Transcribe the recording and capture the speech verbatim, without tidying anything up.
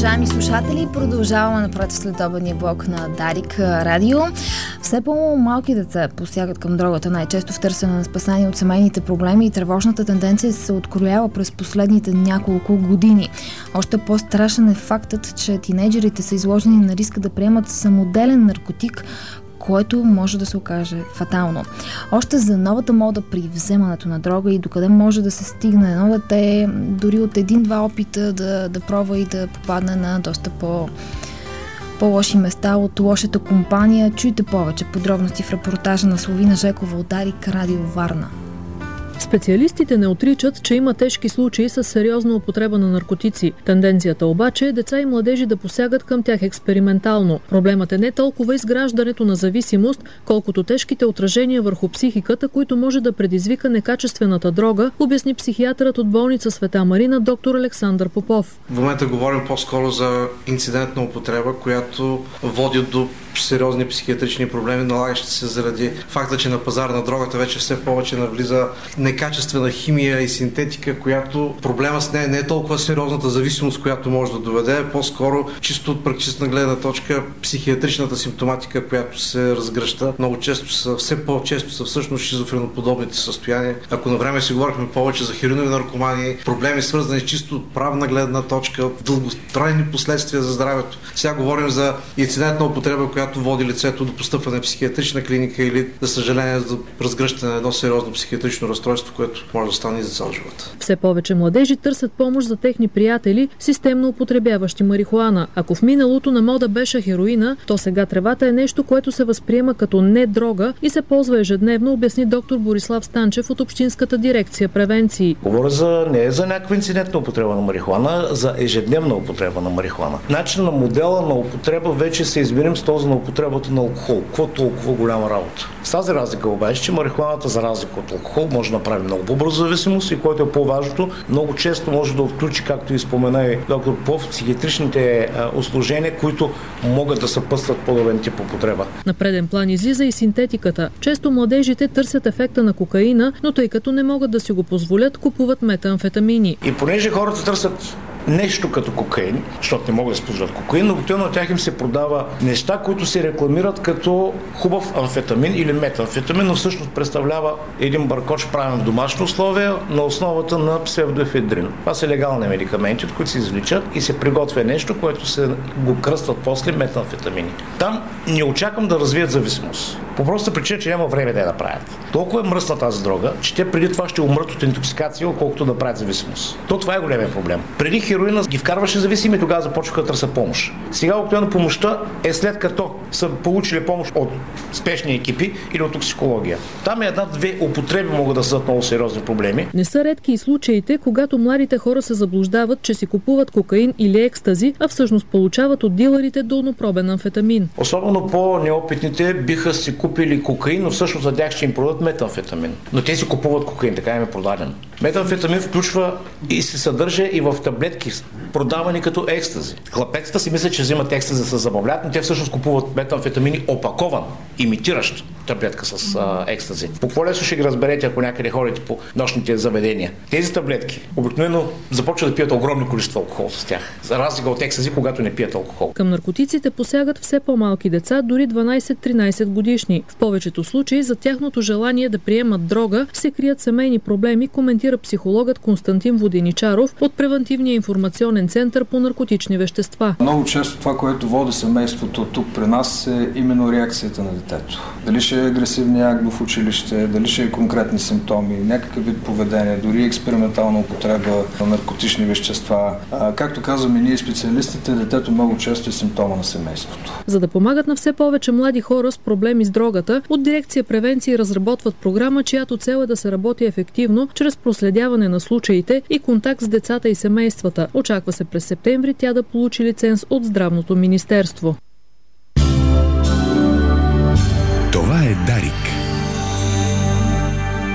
Уважаеми слушатели, продължаваме напред в следобедния блок на Дарик Радио. Все по-малки деца посягат към дрогата, най-често в търсене на спасение от семейните проблеми, и тревожната тенденция се откроява през последните няколко години. Още по-страшен е фактът, че тинейджерите са изложени на риска да приемат самоделен наркотик, което може да се окаже фатално. Още за новата мода при вземането на дрога и докъде може да се стигне едно дете, дори от един-два опита да, да пробва и да попадне на доста по, по-лоши места от лошата компания. Чуйте повече подробности в репортажа на Славина Жекова от Дарик Радио Варна. Специалистите не отричат, че има тежки случаи с сериозна употреба на наркотици. Тенденцията обаче е деца и младежи да посягат към тях експериментално. Проблемът е не толкова изграждането на зависимост, колкото тежките отражения върху психиката, които може да предизвика некачествената дрога, обясни психиатърът от болница Света Марина доктор Александър Попов. В момента говорим по-скоро за инцидентна употреба, която води до сериозни психиатрични проблеми, налагащи се заради факта, че на пазара на дрогата вече все повече навлиза некачествена химия и синтетика, която проблема с нея не е толкова сериозната зависимост, която може да доведе, е по-скоро чисто от практична гледна точка психиатричната симптоматика, която се разгръща. Много често са, все по-често са всъщност шизофреноподобните състояния. Ако на време си говорихме повече за хероинови наркомани, проблеми свързани с чисто от правна гледна точка, дълготрайни последствия за здравето. Сега говорим за инцидентна употреба, която води лицето до постъпване в психиатрична клиника или, за съжаление, за разгръщане на едно сериозно психиатрично разстройство, което може да стане и за цял живот. Все повече младежи търсят помощ за техни приятели, системно употребяващи марихуана. Ако в миналото на мода беше хероина, то сега тревата е нещо, което се възприема като не дрога и се ползва ежедневно, обясни доктор Борислав Станчев от Общинската дирекция превенции. Говоря за не за някаква инцидентна употреба на марихуана, за ежедневна употреба на марихуана. Начин на модела на употреба вече се измерим с този на употребата на алкохол. Какво толкова голяма работа? С тази разлика обаче, че марихуаната за разлика от алкохол може да направи много по-бързо зависимост и, което е по-важното, много често може да отключи, както и спомена и доктор Пов, психиатричните усложнения, които могат да съпътстват подобен тип употреба. На преден план излиза и синтетиката. Често младежите търсят ефекта на кокаина, но тъй като не могат да си го позволят, купуват метамфетамини. И понеже хората търсят нещо като кокаин, защото не могат да споделят кокаин, но обикновено от тях им се продава неща, които се рекламират като хубав амфетамин или метамфетамин, но всъщност представлява един баркоч, правен в домашни условия на основата на псевдоефедрин. Това са легални медикаменти, от които се извличат и се приготвя нещо, което се го кръстват после метамфетамини. Там не очаквам да развият зависимост. По проста причина, че няма време да я направят. Толкова е мръсна тази дрога, че те преди това ще умрат от интоксикация, колкото да правят зависимост. То това е големия проблем. Преди хероина ги вкарваше зависими и тогава започнаха да търсят помощ. Сега обикновено помощта е след като са получили помощ от спешни екипи или от токсикология. Там е една-две употреби могат да създадат много сериозни проблеми. Не са редки и случаите, когато младите хора се заблуждават, че си купуват кокаин или екстази, а всъщност получават от дилърите долнопробен амфетамин. Особено по-неопитните биха си купили кокаин, но всъщност за тях ще им продадат метамфетамин. Но те си купуват кокаин, така им е продаден. Метамфетамин включва и се съдържа и в таблетки, продавани като екстази. Хлапетата си мислят, че взимат екстази да се забавлят, но те всъщност купуват метамфетамини опакован, имитиращ таблетка с а, екстази. По какво лесно ще ги разберете, ако някъде ходите по нощните заведения? Тези таблетки обикновено започват да пият огромни количества алкохол с тях. За разлика от екстази, когато не пият алкохол. Към наркотиците посягат все по-малки деца, дори дванайсет-тринайсет годишни. В повечето случаи за тяхното желание да приемат дрога се крият семейни проблеми, коментира психологът Константин Воденичаров от Превентивния информационен център по наркотични вещества. Много често това, което води семейството тук при нас, е именно реакцията на детето. Дали ще е агресивния акт в училище, дали ще е конкретни симптоми, някакъв вид поведение, дори експериментална употреба на наркотични вещества. А, както казваме ние специалистите, детето много често е симптома на семейството. За да помагат на все повече млади хора с проблеми с дрогата, от дирекция превенции разработват програма, чиято цел е да се работи ефективно чрез проследяване на случаите и контакт с децата и семействата. Очаква се през септември тя да получи лиценз от Здравното министерство.